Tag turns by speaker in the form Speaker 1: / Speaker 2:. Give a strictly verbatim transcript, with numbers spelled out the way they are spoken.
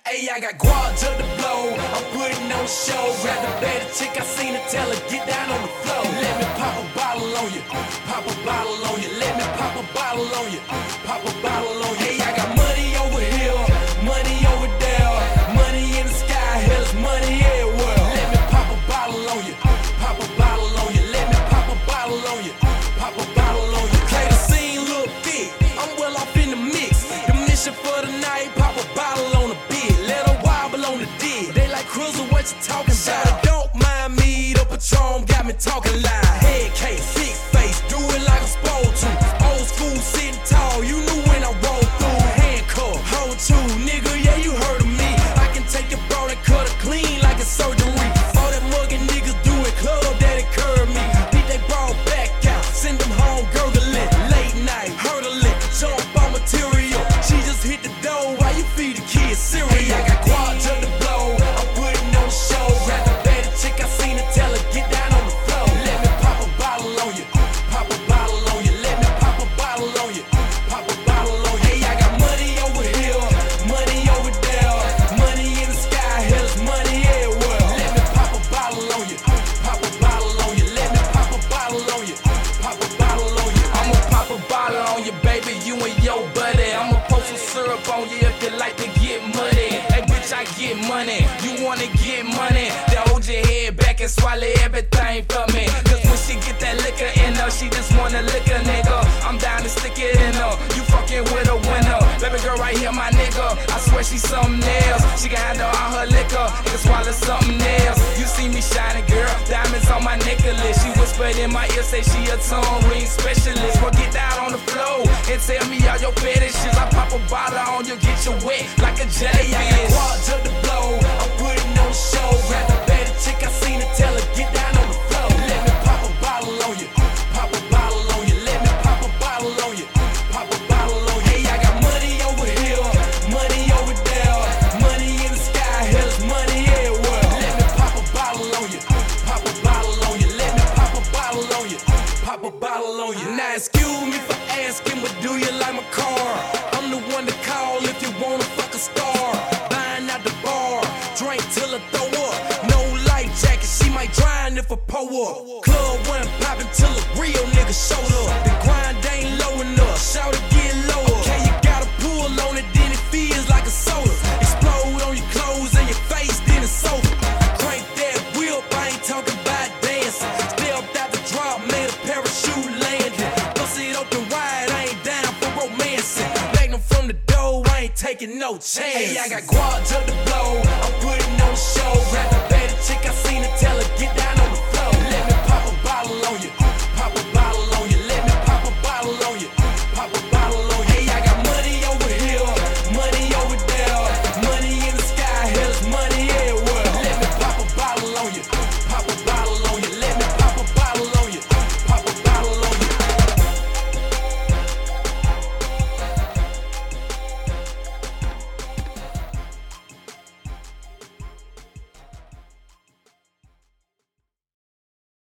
Speaker 1: Hey, I got guap to the blow. I'm putting on show. Grab the baddest chick I seen her, tell her get down on the floor. Let me pop a bottle on you, pop a bottle on you. Let me pop a bottle on you, pop a bottle on you. Hey, I got money over here, money over there, money in the sky, hell's money everywhere. Let me pop a bottle on you, pop a bottle on you. Let me pop a bottle on you, pop a bottle on you. Play the scene, look big. I'm well off in the mix. The mission for the night, pop a bottle on the bed. Let her wobble on the dick. They like Cruiser, what you talking about? Don't mind me, the Patron got me talking loud. Head case, big face, do it like I'm supposed to. Old school, sitting tall, you knew when I rolled through. Handcuff, hold two, nigga, yeah, you heard of me. I can take your bro and cut it clean like a surgery. All that mugging niggas do it, club that it curve me. Beat they ball back out, send them home gurgling. Late night, hurdling, jump on material. She just hit the door while you feed the kids cereal. Hey, I got guap to the blow, I'm putting on show. Grab the baddest chick I seen her, tell her get down on the floor. Let me pop a bottle on you, pop a bottle on you. Let me pop a bottle on you, pop a bottle on you. Hey, I got money over here, money over there, money in the sky, hell's money everywhere. Let me pop a bottle on you, pop a bottle on you. Let me pop a bottle on you, pop a bottle on you. I'ma pop a bottle on you, baby, you and your buddy. I'ma pour some syrup on you if you like to get muddy. Hey, bitch, I get money, you wanna get money. Then hold your head back and swallow everything for me. Cause when she get that liquor in her, she just wanna lick a nigga. I'm down to stick it in her, you fucking with a winner. Baby girl right here, my nigga, I swear she's something else. She can handle all her liquor, and can swallow something else. You see me shining, girl, diamonds on my necklace. She whispered in my ear, say she a tongue ring specialist. Well, get down on the floor and tell me all your fetishes. I pop a bottle on you, get you wet like a jellyfish. Hey, I got guap to the blow, I'm putting on show. Grab the baddest chick I seen her, tell her get down on the floor. Let me pop a bottle on you, pop a bottle on you. Let me pop a bottle on you, pop a bottle on you. Hey, I got money over here, money over there, money in the sky, hell's money everywhere. Let me pop a bottle on you, pop a bottle on you. Let me pop a bottle on you, pop a bottle on you. Now excuse me for asking, but do you like my car? I'm the one to call if you wanna fuck a star. Buying out the bar, drink till I throw up. No life jacket, she might drown if I pull up. Club wasn't poppin' till a real nigga showed up. The grind ain't low enough, shout it get lower. Okay, you gotta pull on it, then it feels like a soda. Explode on your clothes and your face, then it's over. Crank that whip, I ain't talking about dancing. Stepped out the drop, made a parachute landing. Bust it open wide, I ain't down for romancing. Magnum from the dough, I ain't taking no chance. Hey, I got guap to the blow, I'm putting on show. Grab the baddest chick I seen her, tell her get